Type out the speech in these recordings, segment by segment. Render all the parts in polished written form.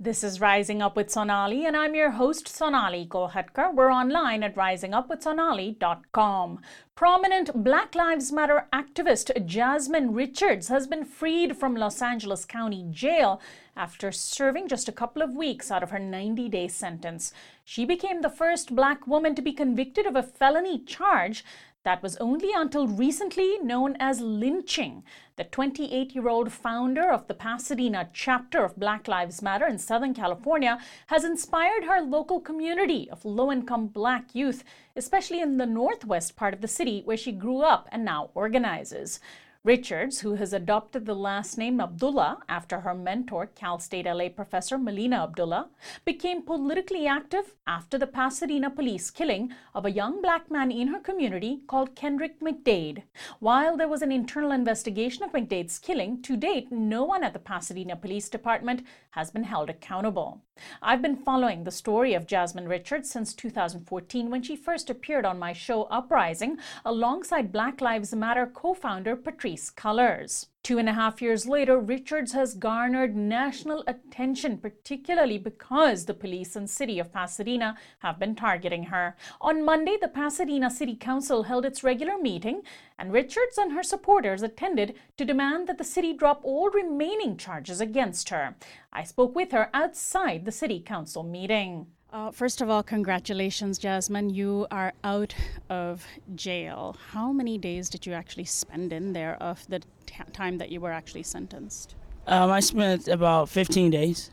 This is Rising Up with Sonali, and I'm your host, Sonali Kolhatkar. We're online at risingupwithsonali.com. Prominent Black Lives Matter activist Jasmine Richards has been freed from Los Angeles County Jail after serving just a couple of weeks out of her 90-day sentence. She became the first Black woman to be convicted of a felony charge that was only until recently known as lynching. The 28-year-old founder of the Pasadena chapter of Black Lives Matter in Southern California has inspired her local community of low-income Black youth, especially in the northwest part of the city where she grew up and now organizes. Richards, who has adopted the last name Abdullah after her mentor, Cal State LA professor Melina Abdullah, became politically active after the Pasadena police killing of a young Black man in her community called Kendrick McDade. While there was an internal investigation of McDade's killing, to date, no one at the Pasadena Police Department has been held accountable. I've been following the story of Jasmine Richards since 2014 when she first appeared on my show Uprising alongside Black Lives Matter co-founder Patrisse Cullors. 2.5 years later, Richards has garnered national attention, particularly because the police and city of Pasadena have been targeting her. On Monday, the Pasadena City Council held its regular meeting, and Richards and her supporters attended to demand that the city drop all remaining charges against her. I spoke with her outside the City Council meeting. First of all, congratulations, Jasmine. You are out of jail. How many days did you actually spend in there of the time that you were actually sentenced? I spent about 15 days.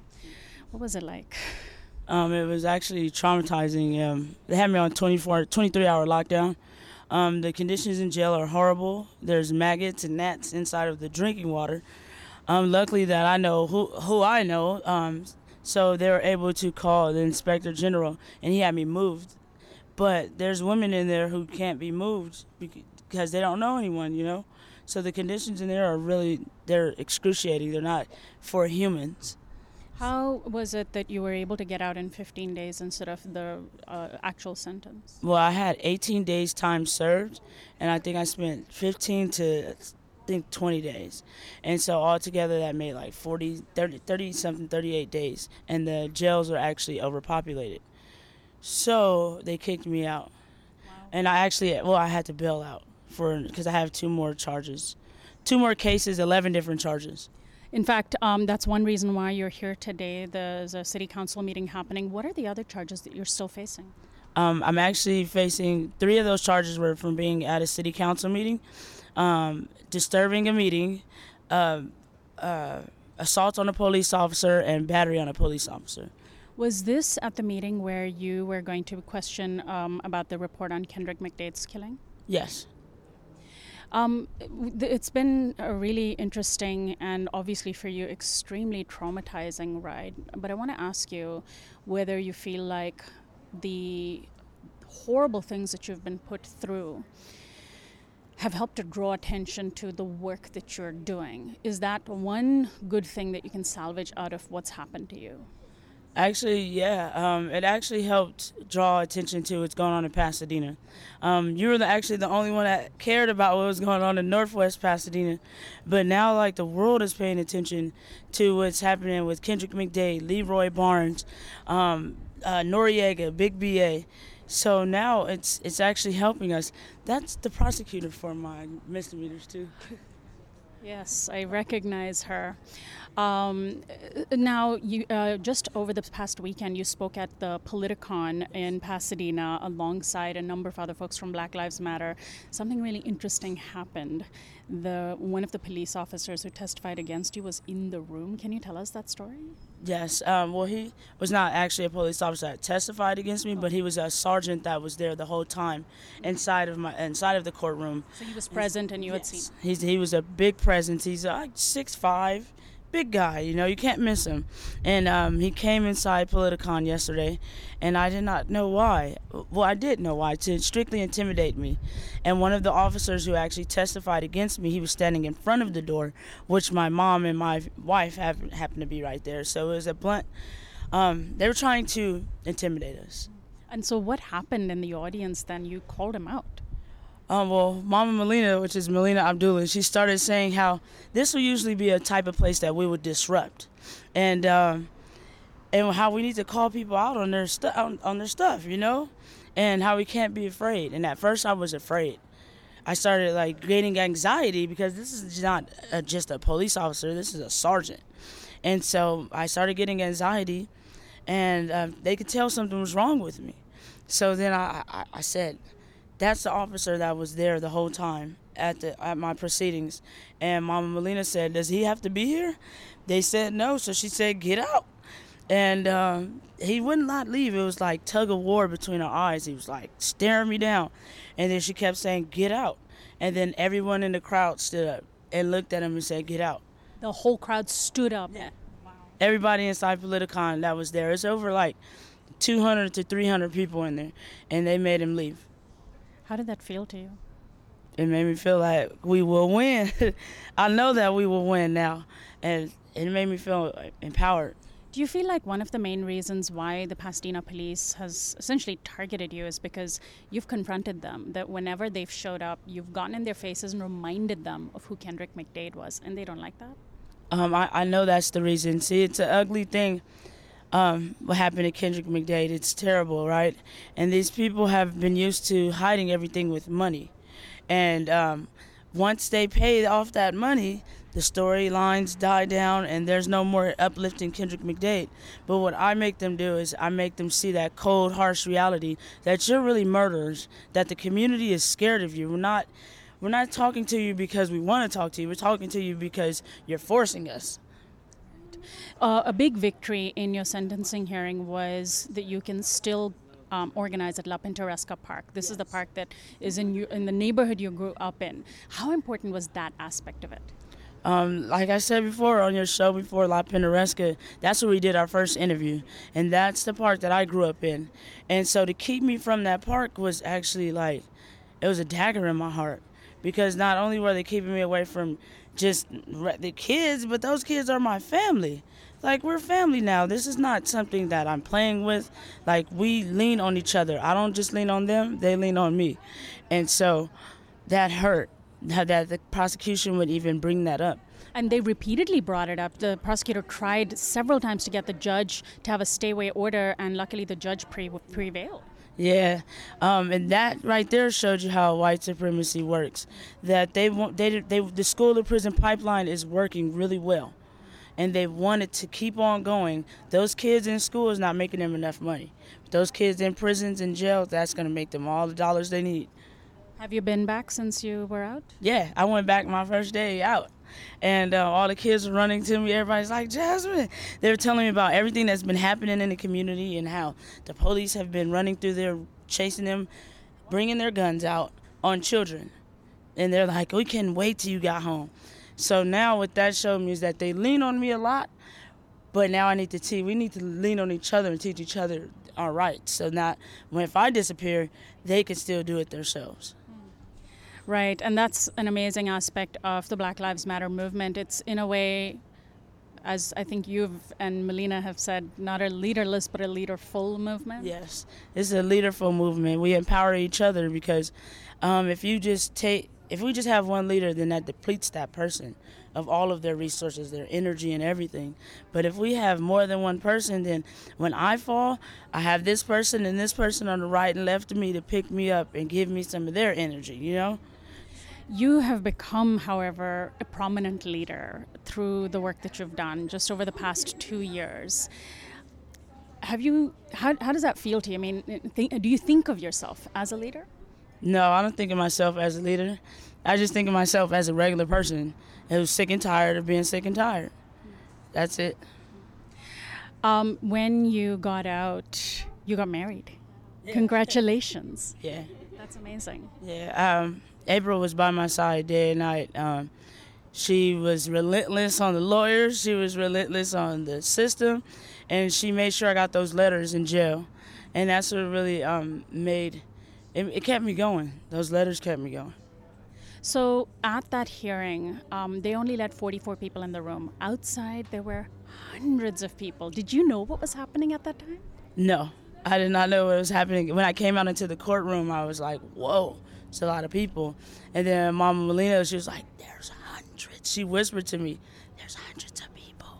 What was it like? It was actually traumatizing. They had me on 23-hour lockdown. The conditions in jail are horrible. There's maggots and gnats inside of the drinking water. Luckily that I know who I know, so they were able to call the inspector general, and he had me moved. But there's women in there who can't be moved because they don't know anyone, you know? So the conditions in there they're excruciating. They're not for humans. How was it that you were able to get out in 15 days instead of the actual sentence? Well, I had 18 days time served, and I think I spent 15 to 20 days. And so altogether that made like 38 days. And the jails are actually overpopulated. So they kicked me out. Wow. And I had to bail out because I have 2 more charges. 2 more cases, 11 different charges. In fact, that's one reason why you're here today. There's a city council meeting happening. What are the other charges that you're still facing? I'm actually facing 3 of those charges were from being at a city council meeting. Disturbing a meeting, assault on a police officer, and battery on a police officer. Was this at the meeting where you were going to question about the report on Kendrick McDade's killing? Yes. It's been a really interesting and obviously for you extremely traumatizing ride. But I want to ask you whether you feel like the horrible things that you've been put through have helped to draw attention to the work that you're doing. Is that one good thing that you can salvage out of what's happened to you? Actually, yeah. It actually helped draw attention to what's going on in Pasadena. You were actually the only one that cared about what was going on in Northwest Pasadena. But now, like, the world is paying attention to what's happening with Kendrick McDade, Leroy Barnes, Noriega, Big BA. So now it's actually helping us. That's the prosecutor for my misdemeanors, too. Yes, I recognize her. Now, you just over the past weekend, you spoke at the Politicon in Pasadena alongside a number of other folks from Black Lives Matter. Something really interesting happened. One of the police officers who testified against you was in the room. Can you tell us that story? Yes. Well, he was not actually a police officer that testified against me, but he was a sergeant that was there the whole time inside of the courtroom. So he was present and you had seen. He was a big presence. He's like 6'5", big guy, you know, you can't miss him. And he came inside Politicon yesterday, and I did not know why. Well, I did know why, to strictly intimidate me. And one of the officers who actually testified against me, he was standing in front of the door, which my mom and my wife happened to be right there. So it was a blunt. They were trying to intimidate us. And so what happened in the audience then? You called him out. Well, Mama Melina, which is Melina Abdullah, she started saying how this will usually be a type of place that we would disrupt. And and how we need to call people out on their on their stuff, and how we can't be afraid. And at first I was afraid. I started like gaining anxiety because this is not just a police officer, this is a sergeant. And so I started getting anxiety, and they could tell something was wrong with me. So then I said, that's the officer that was there the whole time at my proceedings. And Mama Melina said, does he have to be here? They said no, so she said, get out. And he would not leave. It was like tug of war between our eyes. He was like staring me down. And then she kept saying, get out. And then everyone in the crowd stood up and looked at him and said, get out. The whole crowd stood up. Yeah. Wow. Everybody inside Politicon that was there. It's over like 200 to 300 people in there. And they made him leave. How did that feel to you? It made me feel like we will win. I know that we will win now. And it made me feel empowered. Do you feel like one of the main reasons why the Pasadena police has essentially targeted you is because you've confronted them, that whenever they've showed up, you've gotten in their faces and reminded them of who Kendrick McDade was, and they don't like that? I know that's the reason. See, it's an ugly thing, what happened to Kendrick McDade. It's terrible, right? And these people have been used to hiding everything with money. And once they pay off that money, the storylines die down and there's no more uplifting Kendrick McDade. But what I make them do is I make them see that cold, harsh reality that you're really murderers, that the community is scared of you. We're not talking to you because we want to talk to you. We're talking to you because you're forcing us. A big victory in your sentencing hearing was that you can still organize at La Pintoresca Park. This is the park that is in the neighborhood you grew up in. How important was that aspect of it? Like I said before on your show before, La Pintoresca, that's where we did our first interview. And that's the park that I grew up in. And so to keep me from that park was actually like, it was a dagger in my heart. Because not only were they keeping me away from just the kids, but those kids are my family. Like, we're family now. This is not something that I'm playing with. Like, we lean on each other. I don't just lean on them, they lean on me. And so that hurt, that the prosecution would even bring that up. And they repeatedly brought it up. The prosecutor tried several times to get the judge to have a stay-away order, and luckily the judge prevailed. Yeah, and that right there showed you how white supremacy works. That the school to prison pipeline is working really well, and they wanted to keep on going. Those kids in school is not making them enough money. But those kids in prisons and jails, that's going to make them all the dollars they need. Have you been back since you were out? Yeah, I went back my first day out. And all the kids were running to me. Everybody's like, Jasmine. They were telling me about everything that's been happening in the community and how the police have been running through there, chasing them, bringing their guns out on children. And they're like, we couldn't wait till you got home. So now what that showed me is that they lean on me a lot, but now I need to we need to lean on each other and teach each other our rights. So now if I disappear, they can still do it themselves. Right, and that's an amazing aspect of the Black Lives Matter movement. It's, in a way, as I think you and Melina have said, not a leaderless but a leaderful movement. Yes, it's a leaderful movement. We empower each other because if we just have one leader, then that depletes that person of all of their resources, their energy and everything. But if we have more than one person, then when I fall, I have this person and this person on the right and left of me to pick me up and give me some of their energy, You have become, however, a prominent leader through the work that you've done just over the past 2 years. How does that feel to you? I mean, do you think of yourself as a leader? No, I don't think of myself as a leader. I just think of myself as a regular person who's sick and tired of being sick and tired. That's it. When you got out, you got married. Yeah. Congratulations. Yeah. That's amazing. Yeah. April was by my side day and night. She was relentless on the lawyers. She was relentless on the system. And she made sure I got those letters in jail. And that's what really it kept me going. Those letters kept me going. So at that hearing, they only let 44 people in the room. Outside, there were hundreds of people. Did you know what was happening at that time? No, I did not know what was happening. When I came out into the courtroom, I was like, whoa, it's a lot of people. And then Mama Melina, she was like, there's hundreds. She whispered to me, there's hundreds of people.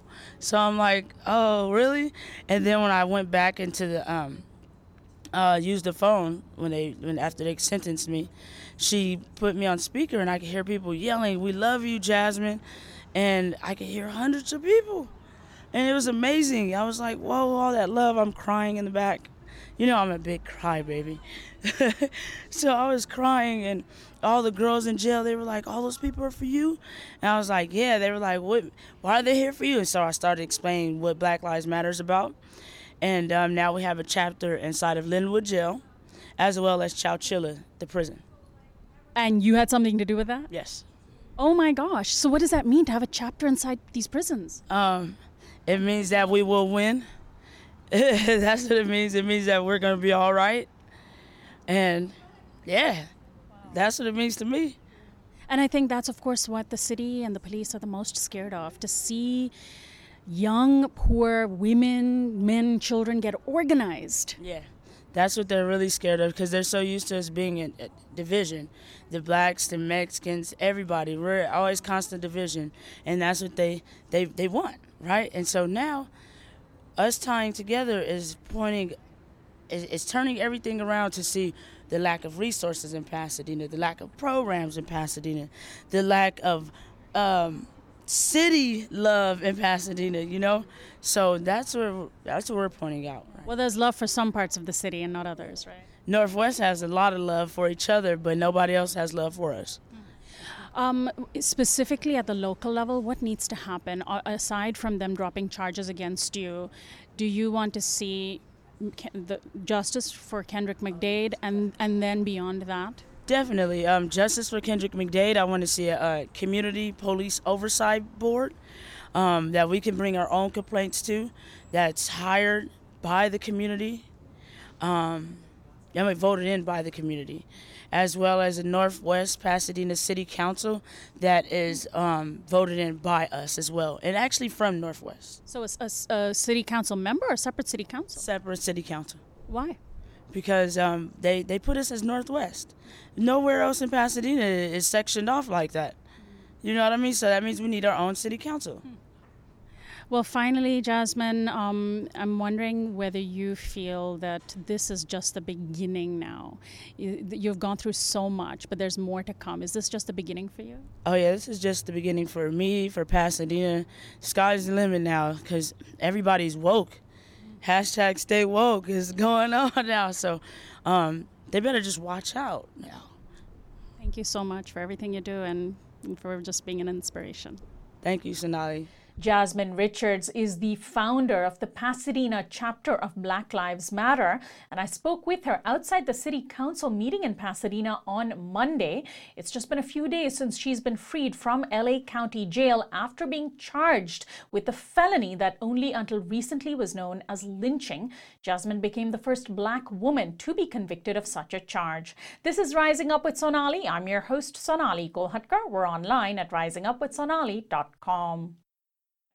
So I'm like, oh, really? And then when I went back into the used the phone when after they sentenced me, she put me on speaker and I could hear people yelling, "We love you, Jasmine," and I could hear hundreds of people, and it was amazing. I was like, whoa, all that love. I'm crying in the back. You know, I'm a big crybaby. So I was crying, and all the girls in jail, they were like, "All those people are for you?" And I was like, yeah. They were like, "What? Why are they here for you?" And so I started explaining what Black Lives Matter is about. And now we have a chapter inside of Linwood Jail, as well as Chowchilla, the prison. And you had something to do with that? Yes. Oh my gosh. So what does that mean to have a chapter inside these prisons? It means that we will win. That's what it means. It means that we're going to be all right. And yeah, that's what it means to me. And I think that's, of course, what the city and the police are the most scared of, to see young, poor women, men, children get organized. Yeah, that's what they're really scared of, because they're so used to us being in division. The blacks, the Mexicans, everybody, we're always constant division. And that's what they want, right? And so now us tying together is turning everything around to see the lack of resources in Pasadena, the lack of programs in Pasadena, the lack of city love in Pasadena, you know? So that's what we're pointing out. Right? Well, there's love for some parts of the city and not others, right? Northwest has a lot of love for each other, but nobody else has love for us. Specifically at the local level, what needs to happen, aside from them dropping charges against you? Do you want to see the justice for Kendrick McDade and then beyond that? Definitely. Justice for Kendrick McDade. I want to see a community police oversight board that we can bring our own complaints to, that's hired by the community, voted in by the community, as well as a Northwest Pasadena City Council that is voted in by us as well, and actually from Northwest. So a city council member or a separate city council? Separate city council. Why? Because they put us as Northwest. Nowhere else in Pasadena is sectioned off like that. You know what I mean? So that means we need our own city council. Well, finally, Jasmine, I'm wondering whether you feel that this is just the beginning now. You've gone through so much, but there's more to come. Is this just the beginning for you? Oh, yeah, this is just the beginning for me, for Pasadena. Sky's the limit now, because everybody's woke. Hashtag stay woke is going on now. So they better just watch out now. Thank you so much for everything you do and for just being an inspiration. Thank you, Sonali. Jasmine Richards is the founder of the Pasadena chapter of Black Lives Matter, and I spoke with her outside the City Council meeting in Pasadena on Monday. It's just been a few days since she's been freed from LA County Jail after being charged with a felony that only until recently was known as lynching. Jasmine became the first Black woman to be convicted of such a charge. This is Rising Up with Sonali. I'm your host, Sonali Kolhatkar. We're online at risingupwithsonali.com.